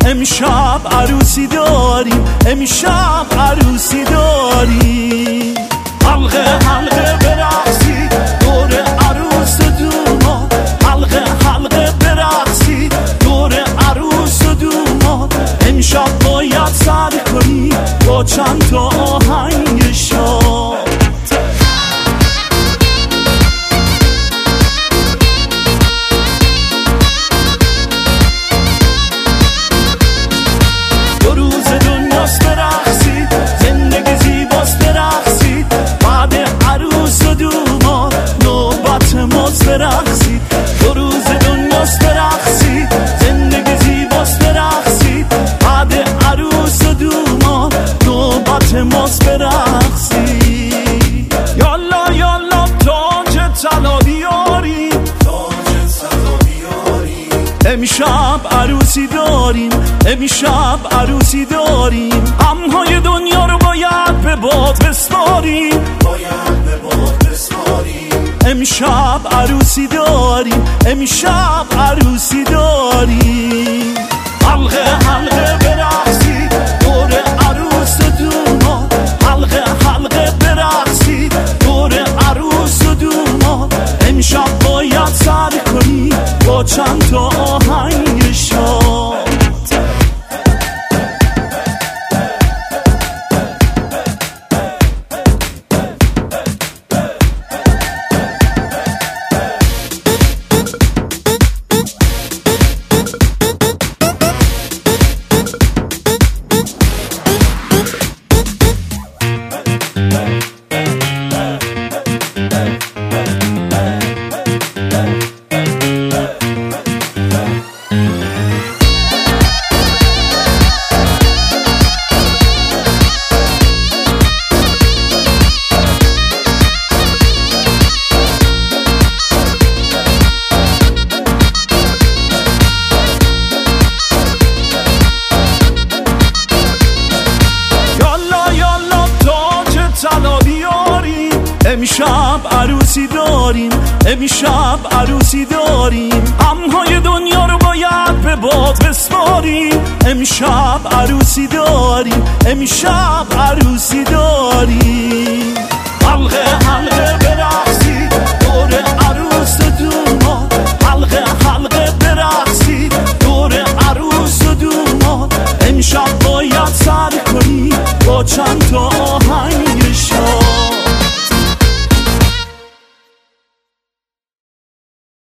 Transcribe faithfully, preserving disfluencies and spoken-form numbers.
امشب عروسی داریم، امشب عروسی داریم. حلقه حلقه برقصید دور عروس و دوماد، حلقه حلقه برقصید دور عروس و دوماد. امشب باید سر کنی با چند تا آهنگ شاد. دو روز دنیاست برقصید، زندگی زیباست برقصید، بعد عروس و دوماد نوبت ماست برقصید. دو روز دنیاست برقصید، زندگی زیباست برقصید، بعد عروس و دوماد نوبت ماست برقصید. یالا یالا تاج طلا بیاریم، امشب عروسی داریم، امشب عروسی داریم. غمهای دنیا رو باید به باد بسپاریم، باید به باد بسپاریم. امشب عروسی داریم، امشب عروسی داریم. حلقه حلقه برقصید دور عروس و دوماد، حلقه حلقه برقصید دور عروس و دوماد. امشب باید سر کنی با چند تا آهنگ شاد. امشب عروسی داریم، امشب عروسی داریم. غمهای دنیا رو باید به باد بسپاریم، امشب عروسی داریم، امشب عروسی داریم. حلقه حلقه برقصید دور عروس و دوماد، حلقه حلقه برقصید دور عروس و دوماد. امشب باید سر کنی با چند تا